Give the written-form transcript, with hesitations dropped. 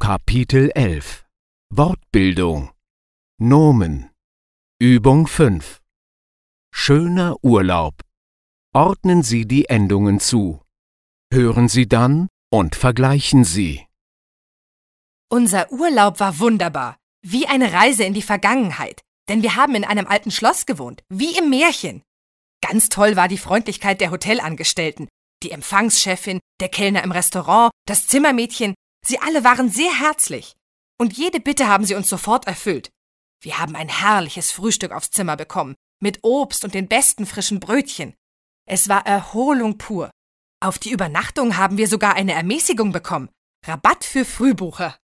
Kapitel 11 Wortbildung Nomen Übung 5 Schöner Urlaub. Ordnen Sie die Endungen zu. Hören Sie dann und vergleichen Sie. Unser Urlaub war wunderbar, wie eine Reise in die Vergangenheit, denn wir haben in einem alten Schloss gewohnt, wie im Märchen. Ganz toll war die Freundlichkeit der Hotelangestellten, die Empfangschefin, der Kellner im Restaurant, das Zimmermädchen, sie alle waren sehr herzlich. Und jede Bitte haben sie uns sofort erfüllt. Wir haben ein herrliches Frühstück aufs Zimmer bekommen, mit Obst und den besten frischen Brötchen. Es war Erholung pur. Auf die Übernachtung haben wir sogar eine Ermäßigung bekommen. Rabatt für Frühbucher.